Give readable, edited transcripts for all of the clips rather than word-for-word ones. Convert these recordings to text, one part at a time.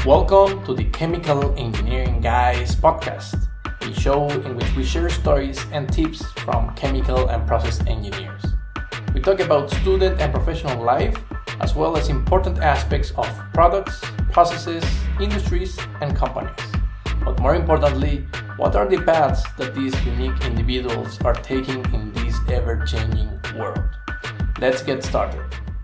Welcome to the Chemical Engineering Guys podcast, a show in which we share stories and tips from chemical and process engineers. We talk about student and professional life, as well as important aspects of products, processes, industries, and companies. But more importantly, what are the paths that these unique individuals are taking in this ever-changing world? Let's get started.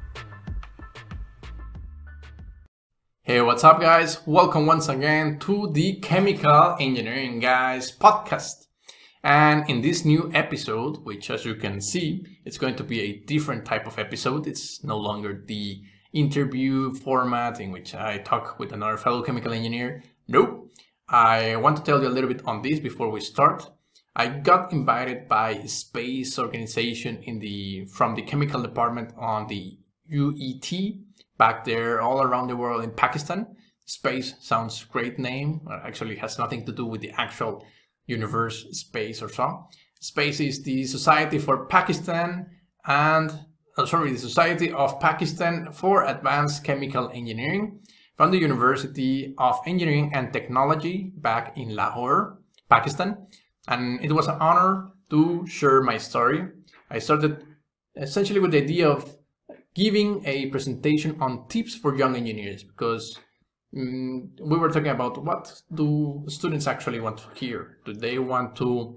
Hey, what's up, guys? Welcome once again to the Chemical Engineering Guys podcast. And in this new episode, which as you can see, it's going to be a different type of episode. It's no longer the interview format in which I talk with another fellow chemical engineer. Nope. I want to tell you a little bit on this before we start. I got invited by a space organization from the chemical department on the UET back there all around the world in Pakistan. Space sounds great name. Actually has nothing to do with the actual universe space or so. Space is the Society for Pakistan the Society of Pakistan for Advanced Chemical Engineering from the University of Engineering and Technology back in Lahore, Pakistan. And it was an honor to share my story. I started essentially with the idea of giving a presentation on tips for young engineers because we were talking about what do students actually want to hear. Do they want to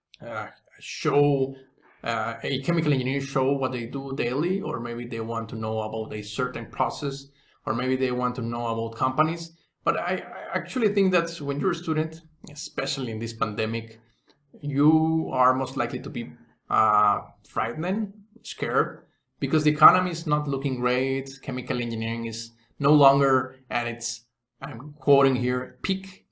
show a chemical engineer show what they do daily, or maybe they want to know about a certain process, or maybe they want to know about companies? But I actually think that when you're a student, especially in this pandemic, you are most likely to be frightened, scared, because the economy is not looking great. Chemical engineering is no longer at its, I'm quoting here, peak.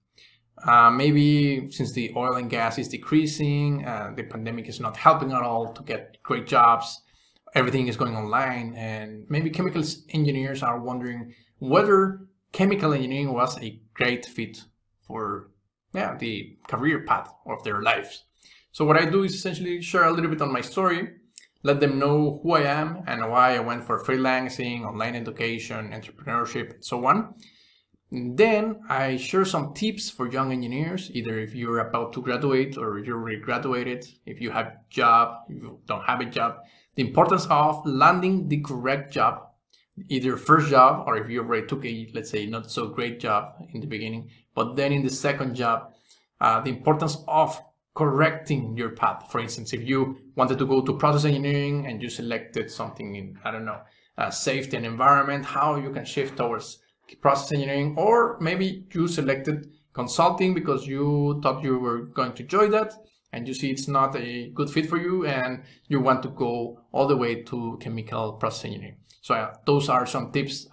Maybe since the oil and gas is decreasing, the pandemic is not helping at all to get great jobs. Everything is going online, and maybe chemical engineers are wondering whether chemical engineering was a great fit for the career path of their lives. So what I do is essentially share a little bit on my story, let them know who I am and why I went for freelancing, online education, entrepreneurship, and so on. And then I share some tips for young engineers, either if you're about to graduate or you're already graduated, if you have a job, if you don't have a job, the importance of landing the correct job, either first job or if you already took a, let's say, not so great job in the beginning, but then in the second job, the importance of correcting your path. For instance, if you wanted to go to process engineering and you selected something in, I don't know, safety and environment, how you can shift towards process engineering, or maybe you selected consulting because you thought you were going to enjoy that and you see it's not a good fit for you and you want to go all the way to chemical process engineering. So those are some tips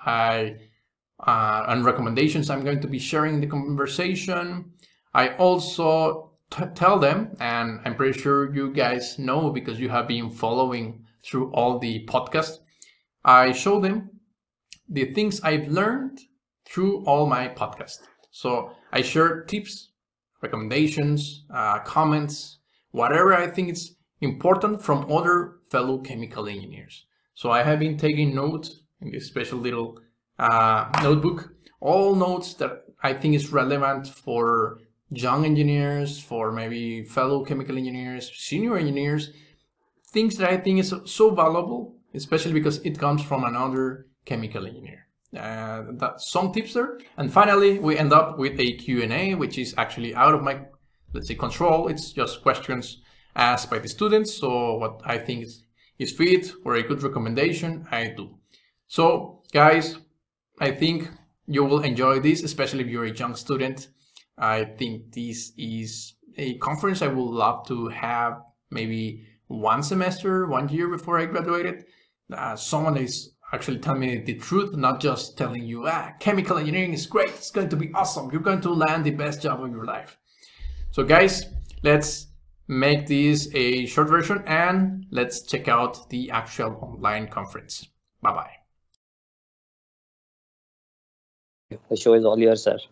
and recommendations I'm going to be sharing in the conversation. I also tell them, and I'm pretty sure you guys know because you have been following through all the podcasts, I show them the things I've learned through all my podcasts. So I share tips, recommendations, comments, whatever I think is important from other fellow chemical engineers. So I have been taking notes in this special little notebook, all notes that I think is relevant for young engineers, for maybe fellow chemical engineers, senior engineers, things that I think is so valuable, especially because it comes from another chemical engineer. That's some tips there. And finally, we end up with a Q&A, which is actually out of my, let's say, control. It's just questions asked by the students. So what I think is fit or a good recommendation, I do. So guys, I think you will enjoy this, especially if you're a young student. I think this is a conference I would love to have maybe one semester, 1 year before I graduated. Someone is actually telling me the truth, not just telling you, chemical engineering is great, it's going to be awesome, you're going to land the best job of your life. So guys, let's make this a short version and let's check out the actual online conference. Bye-bye. The show is all yours, sir.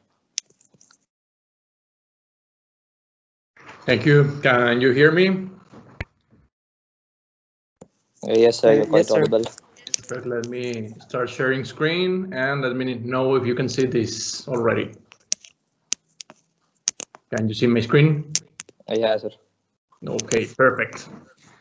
Thank you. Can you hear me? Yes, sir. You're quite audible. Perfect. Let me start sharing screen and let me know if you can see this already. Can you see my screen? Yeah, sir. Okay, perfect.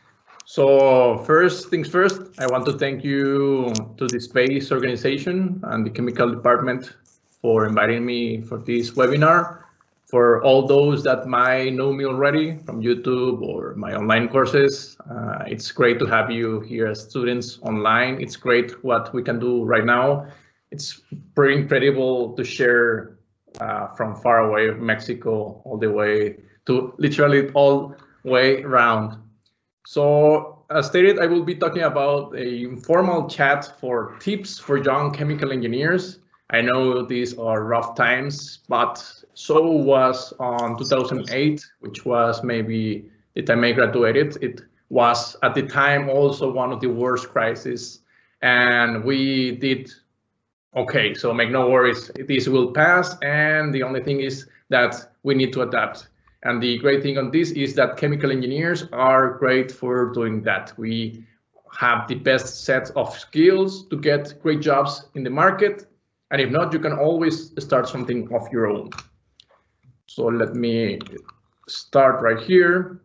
So first things first, I want to thank you to the Space Organization and the Chemical Department for inviting me for this webinar. For all those that might know me already from YouTube or my online courses, it's great to have you here as students online. It's great what we can do right now. It's pretty incredible to share from far away Mexico all the way to literally all way around. So as stated, I will be talking about a informal chat for tips for young chemical engineers. I know these are rough times, but so was on 2008, which was maybe the time I graduated. It was at the time also one of the worst crises, and we did okay. So make no worries, this will pass, and the only thing is that we need to adapt. And the great thing on this is that chemical engineers are great for doing that. We have the best set of skills to get great jobs in the market. And if not, you can always start something of your own. So let me start right here.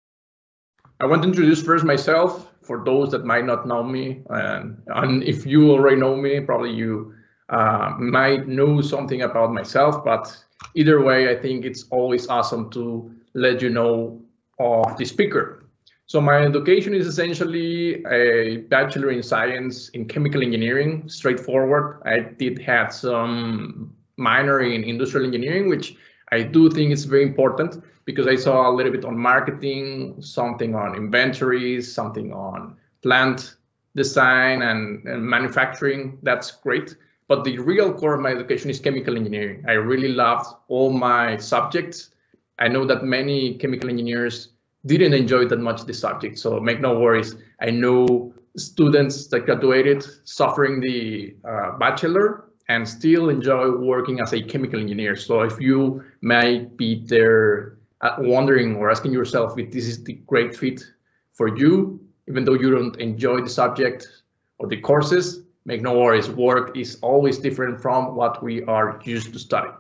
I want to introduce first myself for those that might not know me. And if you already know me, probably you might know something about myself, but either way, I think it's always awesome to let you know of the speaker. So my education is essentially a Bachelor in Science in Chemical Engineering, straightforward. I did have some minor in Industrial Engineering, which I do think is very important because I saw a little bit on marketing, something on inventories, something on plant design and manufacturing. That's great. But the real core of my education is chemical engineering. I really loved all my subjects. I know that many chemical engineers didn't enjoy that much the subject, so make no worries. I know students that graduated suffering the bachelor and still enjoy working as a chemical engineer. So if you might be there wondering or asking yourself if this is the great fit for you, even though you don't enjoy the subject or the courses, make no worries, work is always different from what we are used to studying.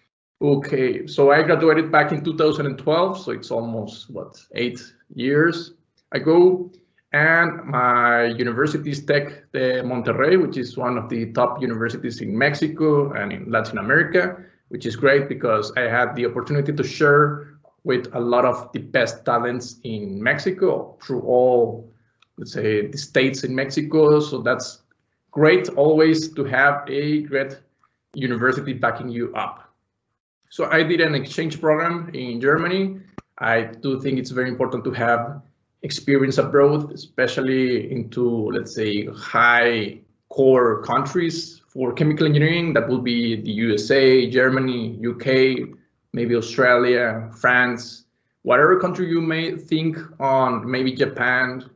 Okay, so I graduated back in 2012, so it's almost, what, 8 years ago. And my university is Tec de Monterrey, which is one of the top universities in Mexico and in Latin America, which is great because I had the opportunity to share with a lot of the best talents in Mexico through all, let's say, the states in Mexico. So that's great always to have a great university backing you up. So I did an exchange program in Germany. I do think it's very important to have experience abroad, especially into, let's say, high core countries for chemical engineering. That will be the USA, Germany, UK, maybe Australia, France, whatever country you may think on, maybe Japan,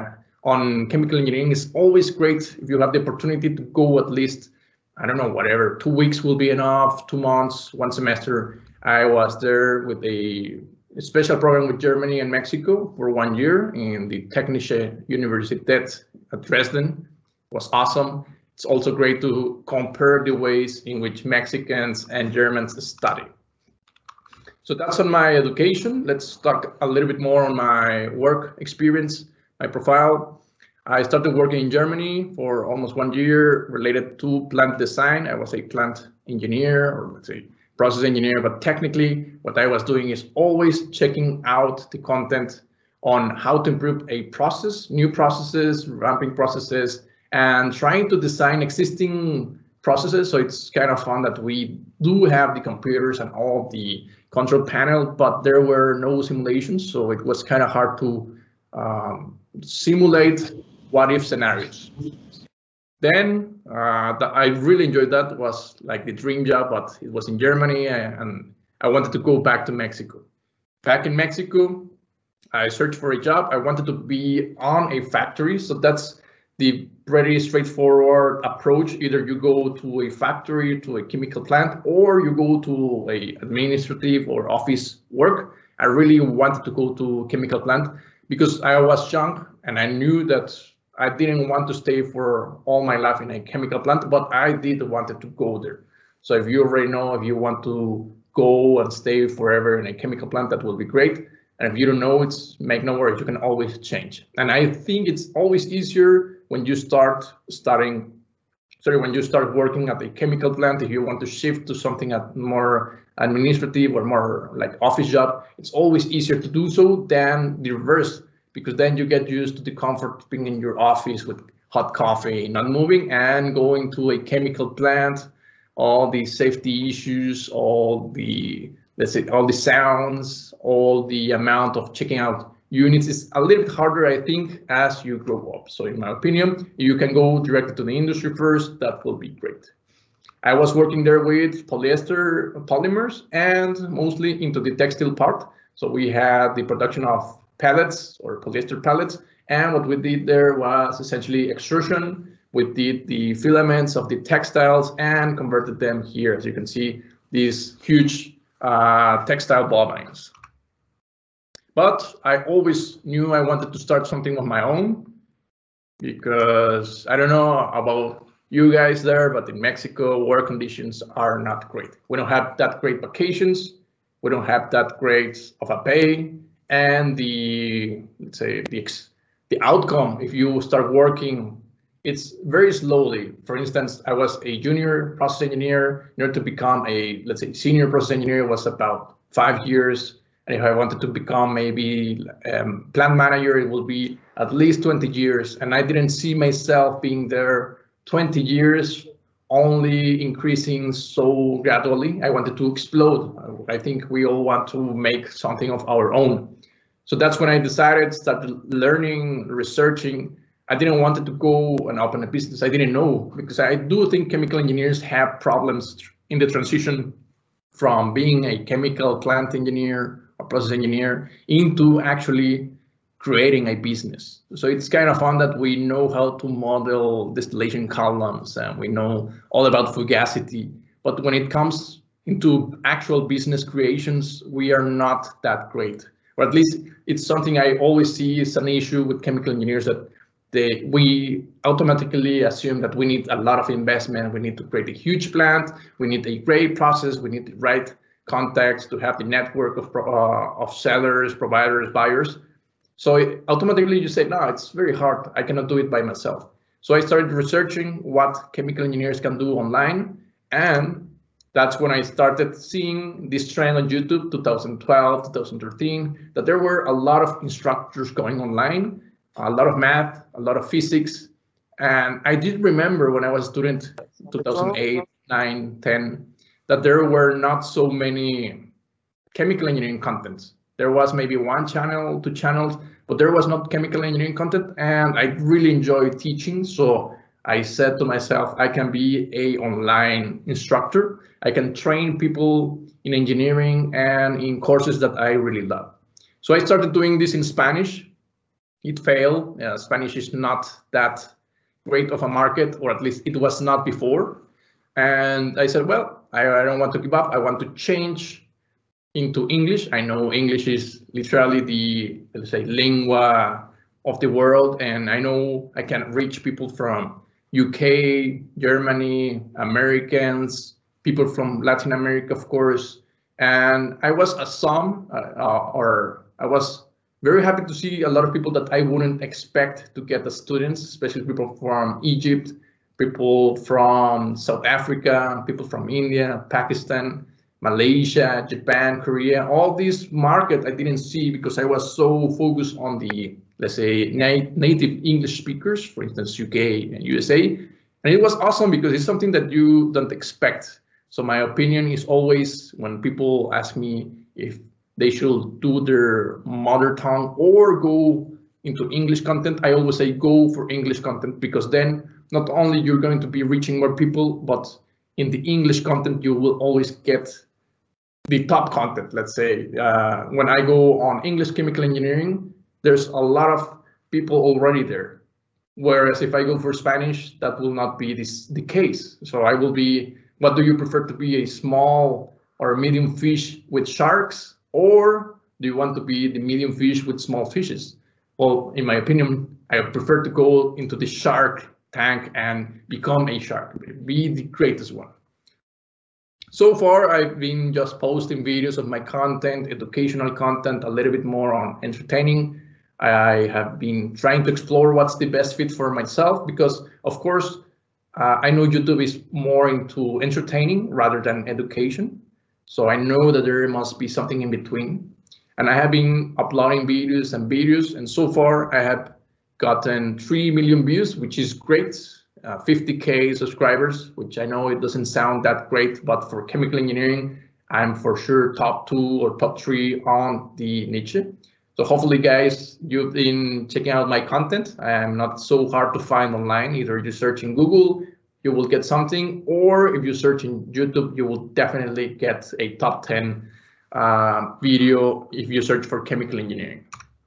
on chemical engineering is always great if you have the opportunity to go at least, I don't know, whatever, 2 weeks will be enough, 2 months, 1 semester. I was there with a special program with Germany and Mexico for 1 year in the Technische Universität at Dresden. It was awesome. It's also great to compare the ways in which Mexicans and Germans study. So that's on my education. Let's talk a little bit more on my work experience, my profile. I started working in Germany for almost 1 year related to plant design. I was a plant engineer, or let's say process engineer, but technically what I was doing is always checking out the content on how to improve a process, new processes, ramping processes, and trying to design existing processes. So it's kind of fun that we do have the computers and all the control panel, but there were no simulations. So it was kind of hard to simulate what if scenarios. Then I really enjoyed that. It was like the dream job, but it was in Germany and I wanted to go back to Mexico. Back in Mexico, I searched for a job. I wanted to be on a factory. So that's the pretty straightforward approach. Either you go to a factory, to a chemical plant, or you go to a administrative or office work. I really wanted to go to chemical plant because I was young and I knew that I didn't want to stay for all my life in a chemical plant, but I did wanted to go there. So if you already know, if you want to go and stay forever in a chemical plant, that will be great. And if you don't know, make no worries, you can always change. And I think it's always easier when you start working at a chemical plant. If you want to shift to something more administrative or more like office job, it's always easier to do so than the reverse, because then you get used to the comfort of being in your office with hot coffee, not moving, and going to a chemical plant, all the safety issues, all the sounds, all the amount of checking out units is a little bit harder, I think, as you grow up. So in my opinion, you can go directly to the industry first. That will be great. I was working there with polyester polymers and mostly into the textile part. So we had the production of pellets or polyester pellets. And what we did there was essentially extrusion. We did the filaments of the textiles and converted them here. As you can see, these huge textile bovines. But I always knew I wanted to start something of my own, because I don't know about you guys there, but in Mexico, work conditions are not great. We don't have that great vacations. We don't have that great of a pay, and the outcome, if you start working, it's very slowly. For instance, I was a junior process engineer. In order to become a, senior process engineer was about 5 years. And if I wanted to become maybe plant manager, it will be at least 20 years. And I didn't see myself being there 20 years, only increasing so gradually. I wanted to explode. I think we all want to make something of our own. So that's when I decided, started learning, researching. I didn't want to go and open a business. I didn't know, because I do think chemical engineers have problems in the transition from being a chemical plant engineer or process engineer into actually creating a business. So it's kind of fun that we know how to model distillation columns and we know all about fugacity. But when it comes into actual business creations, we are not that great. Or at least it's something I always see is an issue with chemical engineers, that we automatically assume that we need a lot of investment. We need to create a huge plant. We need a great process. We need the right contacts to have the network of sellers, providers, buyers. So automatically you say, no, it's very hard. I cannot do it by myself. So I started researching what chemical engineers can do online. And that's when I started seeing this trend on YouTube, 2012, 2013, that there were a lot of instructors going online, a lot of math, a lot of physics. And I did remember when I was a student, 2008, 9, 10, that there were not so many chemical engineering contents. There was maybe 1 channel, 2 channels, but there was not chemical engineering content. And I really enjoy teaching. So I said to myself, I can be an online instructor. I can train people in engineering and in courses that I really love. So I started doing this in Spanish. It failed. Spanish is not that great of a market, or at least it was not before. And I said, well, I don't want to give up. I want to change into English. I know English is literally the, let's say, lingua of the world. And I know I can reach people from UK, Germany, Americans, people from Latin America, of course. And I was I was very happy to see a lot of people that I wouldn't expect to get as students, especially people from Egypt, people from South Africa, people from India, Pakistan, Malaysia, Japan, Korea. All these markets I didn't see because I was so focused on the, let's say, native English speakers, for instance, UK and USA. And it was awesome because it's something that you don't expect. So my opinion is always, when people ask me if they should do their mother tongue or go into English content, I always say go for English content, because then not only you're going to be reaching more people, but in the English content, you will always get the top content. Let's say when I go on English chemical engineering, there's a lot of people already there. Whereas if I go for Spanish, that will not be the case. So I will be, what do you prefer to be, a small or a medium fish with sharks? Or do you want to be the medium fish with small fishes? Well, in my opinion, I prefer to go into the shark tank and become a shark, be the greatest one. So far, I've been just posting videos of my content, educational content, a little bit more on entertaining. I have been trying to explore what's the best fit for myself because, of course, I know YouTube is more into entertaining rather than education. So I know that there must be something in between. And I have been uploading videos, and so far I have gotten 3 million views, which is great. 50K subscribers, which I know it doesn't sound that great, but for chemical engineering, I'm for sure top 2 or top 3 on the niche. So hopefully, guys, you've been checking out my content. I'm not so hard to find online. Either you search in Google, you will get something, or if you search in YouTube, you will definitely get a top 10 video if you search for chemical engineering.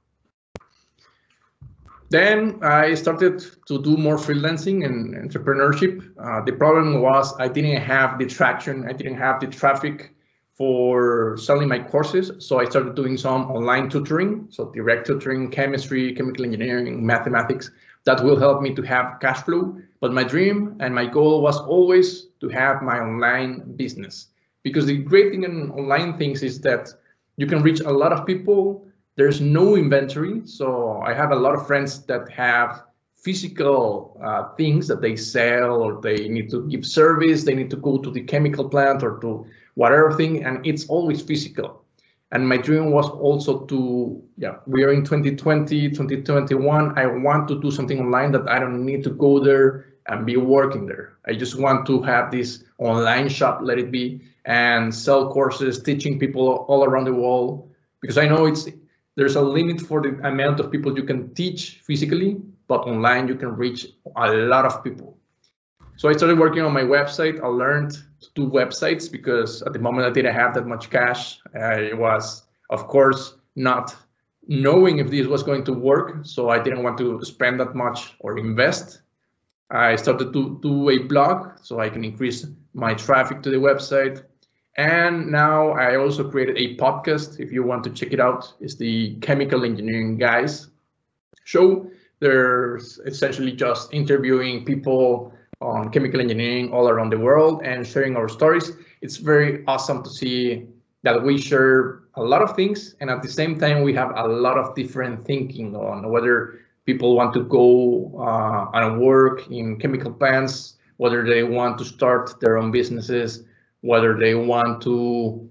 Then I started to do more freelancing and entrepreneurship. The problem was I didn't have the traction, I didn't have the traffic for selling my courses. So I started doing some online tutoring, so direct tutoring, chemistry, chemical engineering, mathematics. That will help me to have cash flow. But my dream and my goal was always to have my online business. Because the great thing in online things is that you can reach a lot of people. There's no inventory, so I have a lot of friends that have physical things that they sell, or they need to give service, they need to go to the chemical plant or to whatever thing, and it's always physical. And my dream was also to, we are in 2020, 2021, I want to do something online that I don't need to go there and be working there. I just want to have this online shop, let it be, and sell courses, teaching people all around the world, because I know there's a limit for the amount of people you can teach physically, but online you can reach a lot of people. So I started working on my website. I learned to do websites because at the moment I didn't have that much cash. I was, of course, not knowing if this was going to work, so I didn't want to spend that much or invest. I started to do a blog so I can increase my traffic to the website. And now I also created a podcast. If you want to check it out, it's the Chemical Engineering Guys show. There's essentially just interviewing people on chemical engineering all around the world and sharing our stories. It's very awesome to see that we share a lot of things, and at the same time we have a lot of different thinking on whether people want to go and work in chemical plants, whether they want to start their own businesses, whether they want to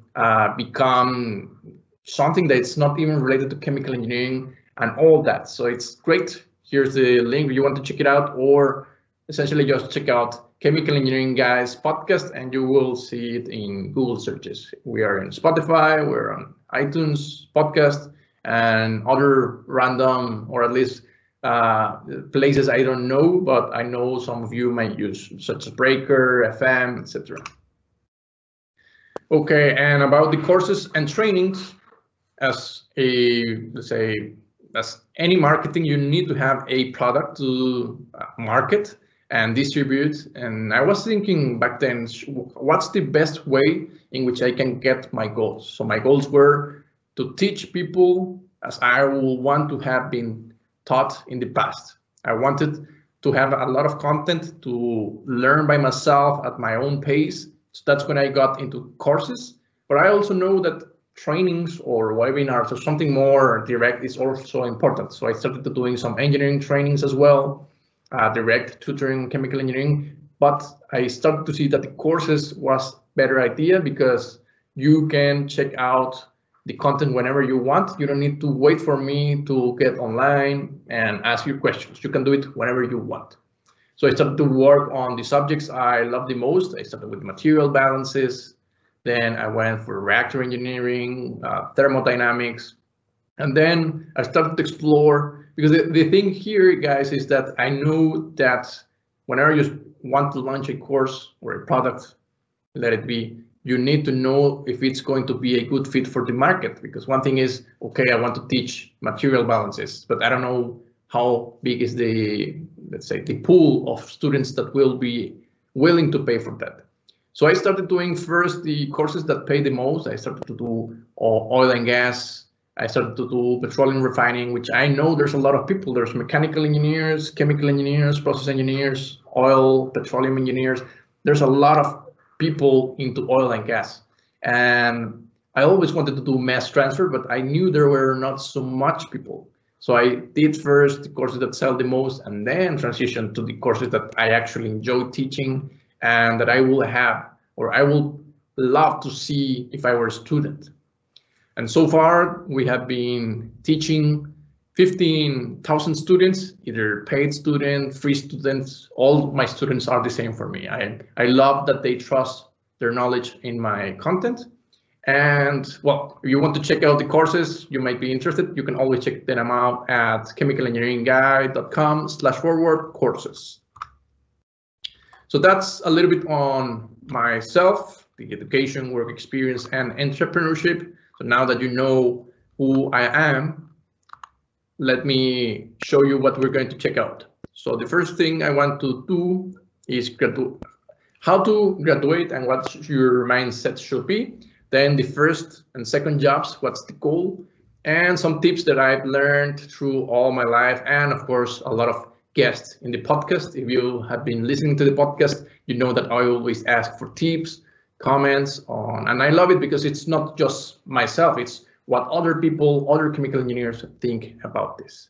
become something that's not even related to chemical engineering and all that. So it's great. Here's the link if you want to check it out, or essentially just check out Chemical Engineering Guys podcast and you will see it in Google searches. We are in Spotify, we're on iTunes podcast and other random, or at least places I don't know, but I know some of you might use, such as Breaker, FM, etc. Okay, and about the courses and trainings, as let's say, as any marketing, you need to have a product to market and distribute. And I was thinking back then, what's the best way in which I can get my goals? So my goals were to teach people as I will want to have been taught in the past. I wanted to have a lot of content to learn by myself at my own pace. So that's when I got into courses. But I also know that trainings or webinars or something more direct is also important. So I started doing some engineering trainings as well, direct tutoring, chemical engineering. But I started to see that the courses was better idea because you can check out the content whenever you want. You don't need to wait for me to get online and ask you questions. You can do it whenever you want. So I started to work on the subjects I love the most. I started with material balances. Then I went for reactor engineering, thermodynamics. And then I started to explore, because the thing here, guys, is that I know that whenever you want to launch a course or a product, let it be, you need to know if it's going to be a good fit for the market. Because one thing is, okay, I want to teach material balances, but I don't know how big is the, let's say, the pool of students that will be willing to pay for that. So I started doing first the courses that pay the most. I started to do oil and gas, I started to do petroleum refining, which I know there's a lot of people. There's mechanical engineers, chemical engineers, process engineers, oil, petroleum engineers. There's a lot of people into oil and gas. And I always wanted to do mass transfer, but I knew there were not so much people. So I did first the courses that sell the most, and then transition to the courses that I actually enjoy teaching and that I will have, or I will love to see if I were a student. And so far, we have been teaching 15,000 students, either paid students, free students. All my students are the same for me. I love that they trust their knowledge in my content. And well, if you want to check out the courses, you might be interested. You can always check them out at chemicalengineeringguy.com/forward-courses. So that's a little bit on myself, the education, work experience, and entrepreneurship. So now that you know who I am, let me show you what we're going to check out. So the first thing I want to do is how to graduate and what your mindset should be. Then the first and second jobs, what's the goal, and some tips that I've learned through all my life, and of course a lot of guests in the podcast. If you have been listening to the podcast, you know that I always ask for tips, comments on, and I love it because it's not just myself, it's what other people, other chemical engineers think about this.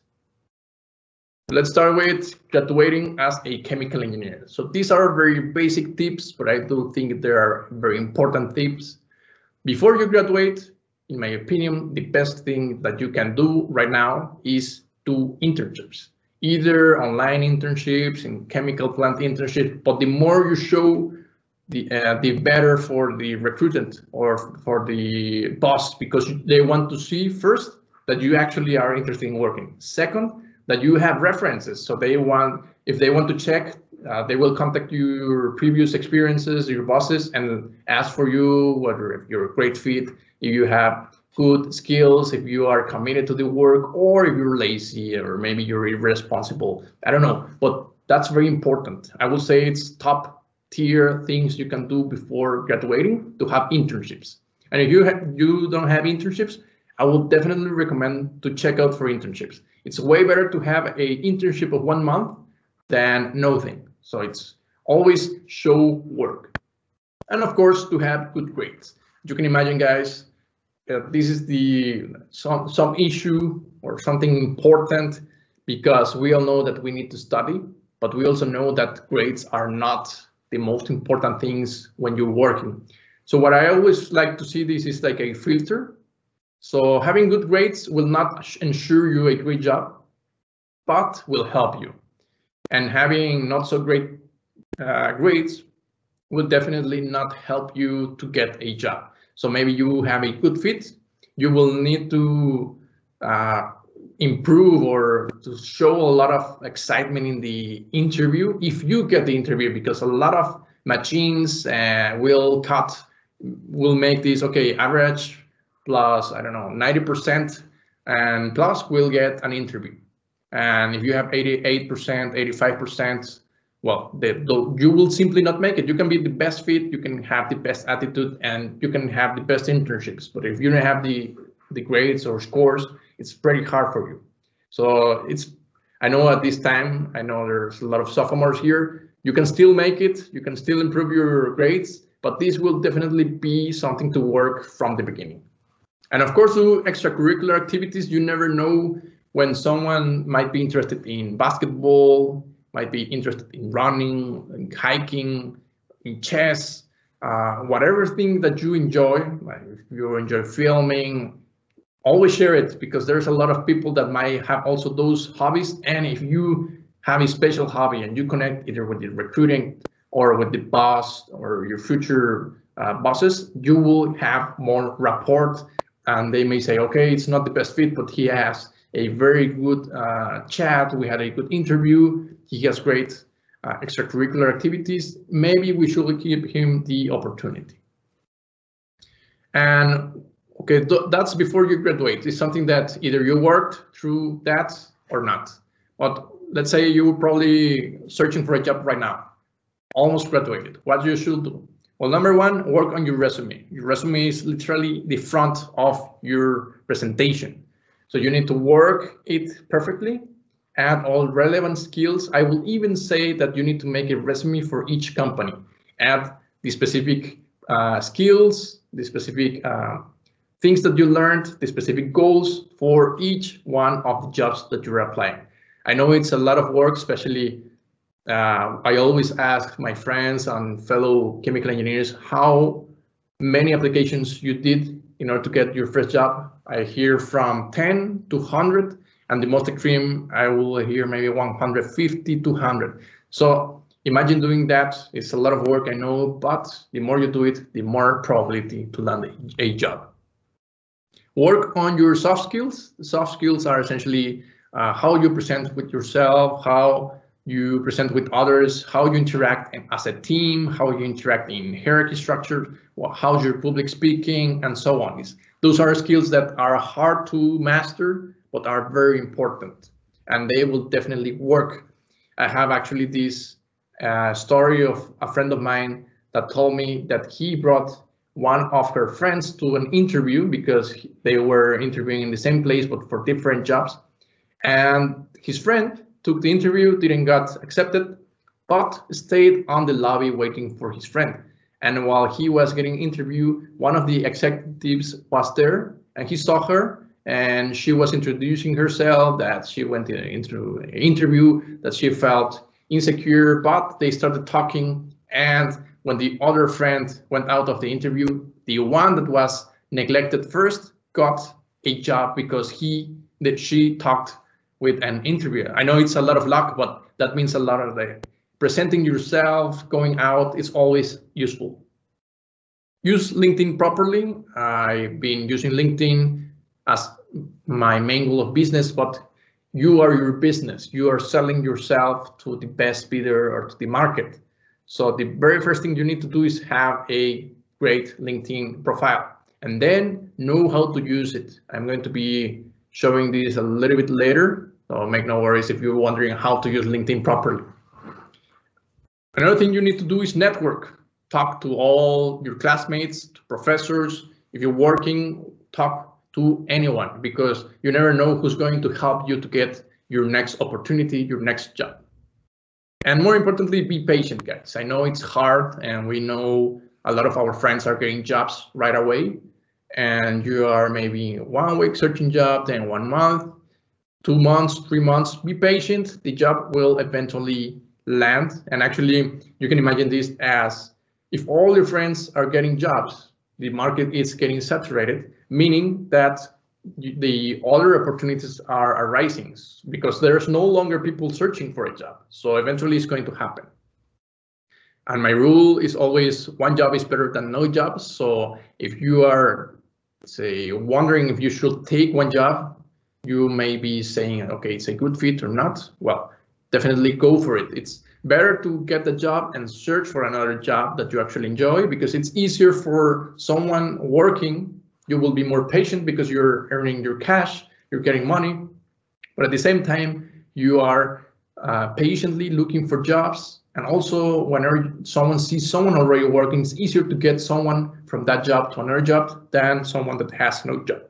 Let's start with graduating as a chemical engineer. So these are very basic tips, but I do think they are very important tips. Before you graduate, in my opinion, the best thing that you can do right now is do internships, either online internships and chemical plant internships, but the more you show, the better for the recruitant or for the boss, because they want to see first that you actually are interested in working. Second, that you have references. So if they want to check, they will contact your previous experiences, your bosses, and ask for you whether if you're a great fit, if you have good skills, if you are committed to the work, or if you're lazy, or maybe you're irresponsible. I don't know, but that's very important. I will say it's top tier things you can do before graduating to have internships. And if you don't have internships, I will definitely recommend to check out for internships. It's way better to have a internship of 1 month than nothing. So it's always show work. And of course, to have good grades. You can imagine, guys, this is some issue or something important, because we all know that we need to study, but we also know that grades are not the most important things when you're working. So what I always like to see this is like a filter. So having good grades will not ensure you a great job, but will help you. And having not so great grades will definitely not help you to get a job. So maybe you have a good fit, you will need to improve or to show a lot of excitement in the interview if you get the interview, because a lot of machines will make this, okay, average plus, I don't know, 90% and plus will get an interview. And if you have 88%, 85%, well, you will simply not make it. You can be the best fit, you can have the best attitude, and you can have the best internships. But if you don't have the grades or scores, it's pretty hard for you. So I know at this time, I know there's a lot of sophomores here. You can still make it, you can still improve your grades, but this will definitely be something to work from the beginning. And of course, do extracurricular activities. You never know when someone might be interested in basketball, might be interested in running, in hiking, in chess, whatever thing that you enjoy. Like if you enjoy filming, always share it, because there's a lot of people that might have also those hobbies. And if you have a special hobby and you connect either with the recruiting or with the boss or your future bosses, you will have more rapport, and they may say, okay, it's not the best fit, but he has a very good chat. We had a good interview. He has great extracurricular activities. Maybe we should give him the opportunity. And okay, that's before you graduate. It's something that either you worked through that or not. But let's say you're probably searching for a job right now, almost graduated. What you should do? Well, number one, work on your resume. Your resume is literally the front of your presentation. So you need to work it perfectly, add all relevant skills. I will even say that you need to make a resume for each company. Add the specific skills, the specific things that you learned, the specific goals for each one of the jobs that you're applying. I know it's a lot of work, especially I always ask my friends and fellow chemical engineers how many applications you did in order to get your first job. I hear from 10 to 100, and the most extreme, I will hear maybe 150, 200. So imagine doing that. It's a lot of work, I know, but the more you do it, the more probability to land a job. Work on your soft skills. The soft skills are essentially how you present with yourself, how you present with others, how you interact as a team, how you interact in hierarchy structure, how's your public speaking, and so on. Those are skills that are hard to master, but are very important, and they will definitely work. I have actually this story of a friend of mine that told me that he brought one of her friends to an interview because they were interviewing in the same place, but for different jobs. And his friend took the interview, didn't get accepted, but stayed on the lobby waiting for his friend. And while he was getting interviewed, one of the executives was there and he saw her and she was introducing herself, that she went into an interview, that she felt insecure, but they started talking. And when the other friend went out of the interview, the one that was neglected first got a job because she talked with an interviewer. I know it's a lot of luck, but that means a lot of presenting yourself, going out is always useful. Use LinkedIn properly. I've been using LinkedIn as my main goal of business, but you are your business. You are selling yourself to the best bidder or to the market. So the very first thing you need to do is have a great LinkedIn profile and then know how to use it. I'm going to be showing this a little bit later. So make no worries if you're wondering how to use LinkedIn properly. Another thing you need to do is network. Talk to all your classmates, to professors. If you're working, talk to anyone because you never know who's going to help you to get your next opportunity, your next job. And more importantly, be patient, guys. I know it's hard and we know a lot of our friends are getting jobs right away and you are maybe 1 week searching job, then 1 month, 2 months, 3 months. Be patient. The job will eventually land. And actually, you can imagine this as if all your friends are getting jobs, the market is getting saturated, meaning that the other opportunities are arising because there's no longer people searching for a job. So eventually it's going to happen. And my rule is always one job is better than no job. So if you are, say, wondering if you should take one job, you may be saying, okay, it's a good fit or not. Well, definitely go for it. It's better to get the job and search for another job that you actually enjoy because it's easier for someone working. You will be more patient because you're earning your cash, you're getting money, but at the same time, you are patiently looking for jobs. And also, whenever someone sees someone already working, it's easier to get someone from that job to another job than someone that has no job.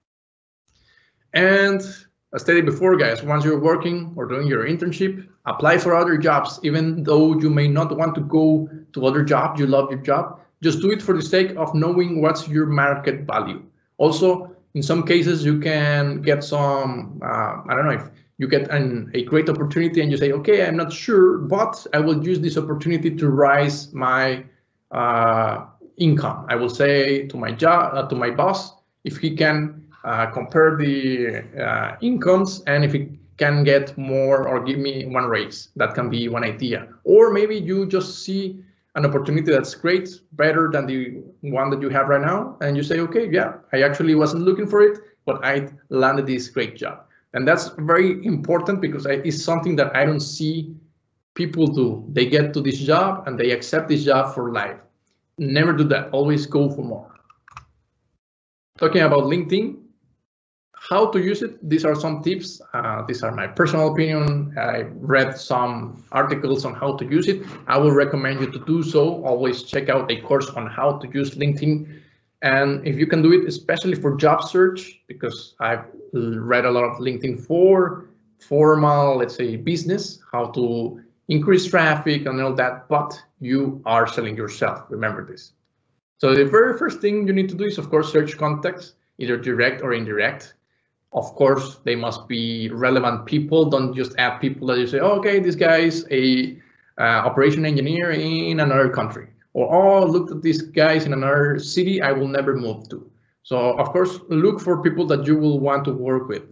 And as stated before, guys, once you're working or doing your internship, apply for other jobs. Even though you may not want to go to other jobs, you love your job, just do it for the sake of knowing what's your market value. Also, in some cases, you can get some, I don't know, if you get a great opportunity and you say, okay, I'm not sure, but I will use this opportunity to rise my income. I will say to my job, to my boss, if he can compare the incomes and if he can get more or give me one raise. That can be one idea. Or maybe you just see an opportunity that's great, better than the one that you have right now. And you say, okay, yeah, I actually wasn't looking for it, but I landed this great job. And that's very important because it's something that I don't see people do. They get to this job and they accept this job for life. Never do that. Always go for more. Talking about LinkedIn, how to use it, these are some tips. These are my personal opinion. I read some articles on how to use it. I will recommend you to do so. Always check out a course on how to use LinkedIn. And if you can do it, especially for job search, because I've read a lot of LinkedIn for formal, let's say, business, how to increase traffic and all that, but you are selling yourself. Remember this. So the very first thing you need to do is, of course, search contacts, either direct or indirect. Of course, they must be relevant people. Don't just add people that you say, oh, okay, this guy is a operation engineer in another country. Or, oh, look at these guys in another city I will never move to. So, of course, look for people that you will want to work with.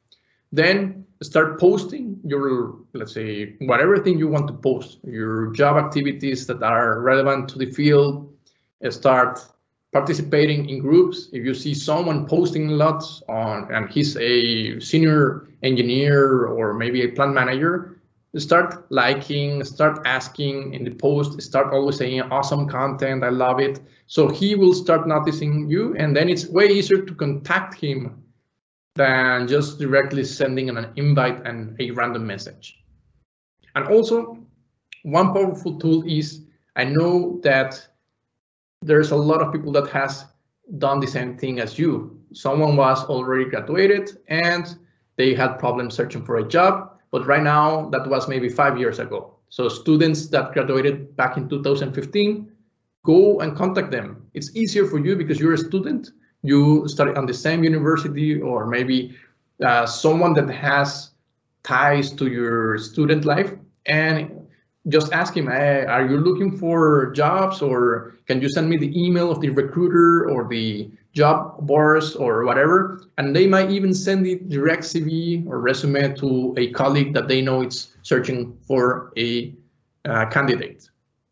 Then start posting your, let's say, whatever thing you want to post, your job activities that are relevant to the field. Start participating in groups. If you see someone posting lots on, and he's a senior engineer or maybe a plant manager, start liking, start asking in the post, start always saying awesome content, I love it. So he will start noticing you, and then it's way easier to contact him than just directly sending an invite and a random message. And also, one powerful tool is, I know that there's a lot of people that has done the same thing as you. Someone was already graduated and they had problems searching for a job, but right now that was maybe 5 years ago. So students that graduated back in 2015, go and contact them. It's easier for you because you're a student, you study on the same university, or maybe someone that has ties to your student life, and just ask him, hey, are you looking for jobs, or can you send me the email of the recruiter or the job boards or whatever? And they might even send the direct CV or resume to a colleague that they know it's searching for a candidate.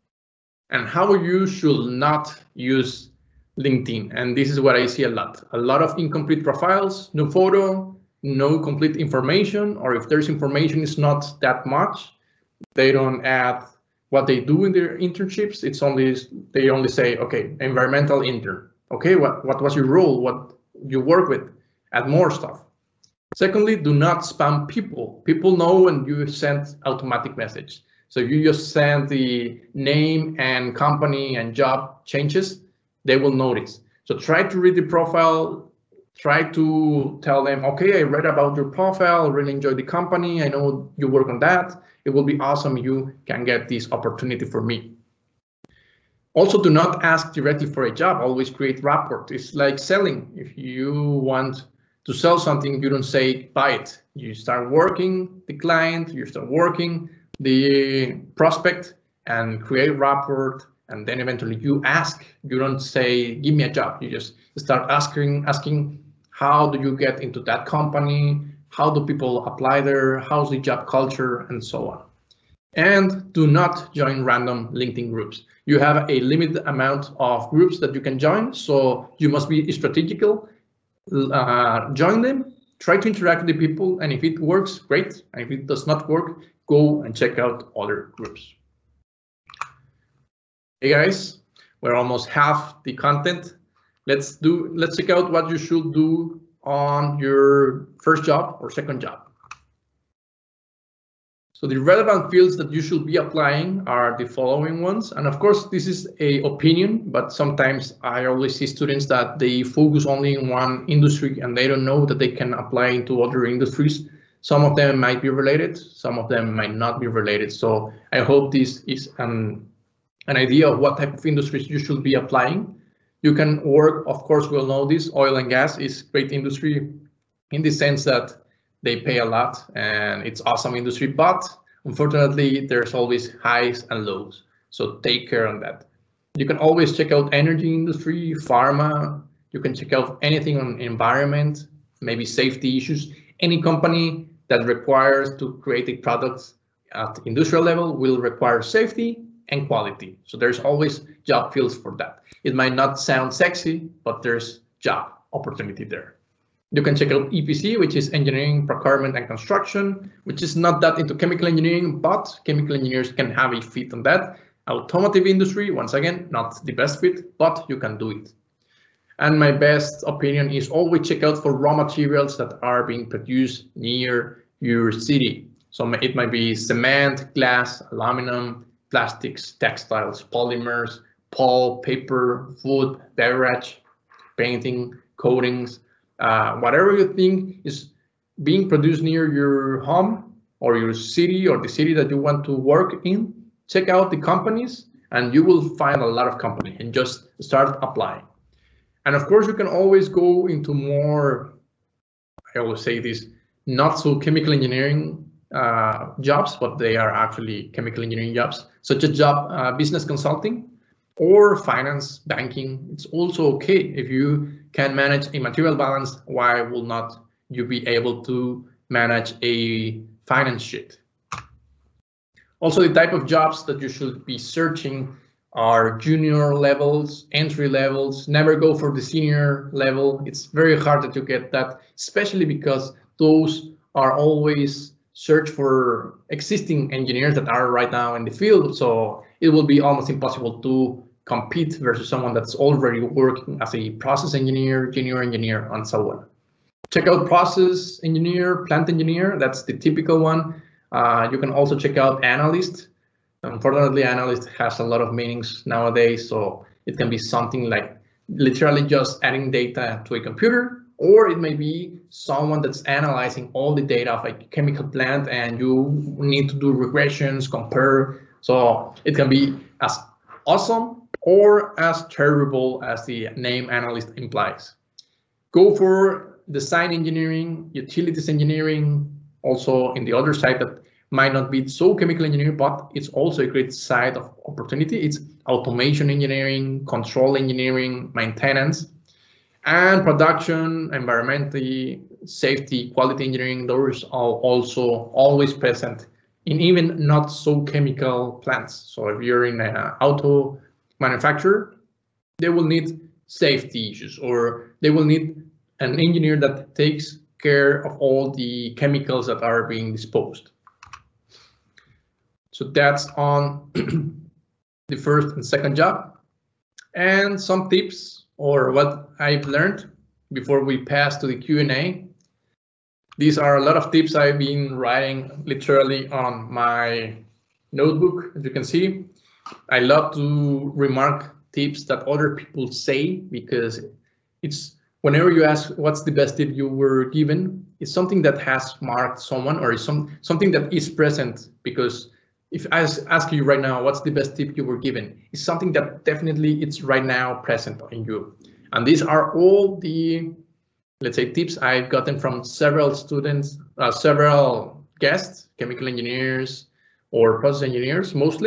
And how you should not use LinkedIn. And this is what I see a lot of incomplete profiles, no photo, no complete information, or if there's information, it's not that much. They don't add what they do in their internships. It's only, they only say, okay, environmental intern. Okay, what was your role? What you work with? Add more stuff. Secondly, do not spam people. People know when you send automatic message. So you just send the name and company and job changes, they will notice. So try to read the profile. Try to tell them, okay, I read about your profile, really enjoyed the company, I know you work on that. It will be awesome if you can get this opportunity for me. Also, do not ask directly for a job, always create rapport. It's like selling. If you want to sell something, you don't say buy it. You start working the client, you start working the prospect and create rapport, and then eventually you ask. You don't say give me a job, you just start asking how do you get into that company? How do people apply there? How's the job culture, and so on. And do not join random LinkedIn groups. You have a limited amount of groups that you can join, so you must be strategical. Join them, try to interact with the people, and if it works, great. And if it does not work, go and check out other groups. Hey guys, we're almost half the content. Let's check out what you should do on your first job or second job. So the relevant fields that you should be applying are the following ones. And of course, this is an opinion, but sometimes I always see students that they focus only in one industry and they don't know that they can apply into other industries. Some of them might be related, some of them might not be related. So I hope this is an idea of what type of industries you should be applying. You can work, of course, we'll know this, oil and gas is great industry in the sense that they pay a lot and it's awesome industry, but unfortunately there's always highs and lows. So take care on that. You can always check out energy industry, pharma, you can check out anything on environment, maybe safety issues. Any company that requires to create a product at industrial level will require safety and quality. So there's always job fields for that. It might not sound sexy, but there's job opportunity there. You can check out EPC, which is engineering, procurement, and construction, which is not that into chemical engineering, but chemical engineers can have a fit on that. Automotive industry, once again, not the best fit, but you can do it. And my best opinion is always check out for raw materials that are being produced near your city. So it might be cement, glass, aluminum, plastics, textiles, polymers, pulp, paper, food, beverage, painting, coatings, whatever you think is being produced near your home or your city or the city that you want to work in. Check out the companies and you will find a lot of company and just start applying. And of course, you can always go into more, I always say this, not so chemical engineering jobs, but they are actually chemical engineering jobs, such as business consulting or finance, banking. It's also okay if you can manage a material balance. Why will not you be able to manage a finance sheet? Also, the type of jobs that you should be searching are junior levels, entry levels. Never go for the senior level. It's very hard that you get that, especially because those are always search for existing engineers that are right now in the field. So it will be almost impossible to compete versus someone that's already working as a process engineer, junior engineer, and so on. Check out process engineer, plant engineer. That's the typical one. You can also check out analyst. Unfortunately, analyst has a lot of meanings nowadays, so it can be something like literally just adding data to a computer, or it may be someone that's analyzing all the data of a chemical plant and you need to do regressions, compare. So it can be as awesome or as terrible as the name analyst implies. Go for design engineering, utilities engineering, also in the other side that might not be so chemical engineering, but it's also a great side of opportunity. It's automation engineering, control engineering, maintenance, and production, environmental, safety, quality engineering. Those are also always present in even not so chemical plants. So if you're in an auto manufacturer, they will need safety issues, or they will need an engineer that takes care of all the chemicals that are being disposed. So that's on the first and second job. And some tips or what I've learned before we pass to the Q&A. These are a lot of tips I've been writing literally on my notebook, as you can see. I love to remark tips that other people say, because it's whenever you ask what's the best tip you were given, it's something that has marked someone, or is something that is present. Because if I ask you right now, what's the best tip you were given? It's something that definitely it's right now present in you. And these are all the, let's say, tips I've gotten from several students, several guests, chemical engineers or process engineers mostly.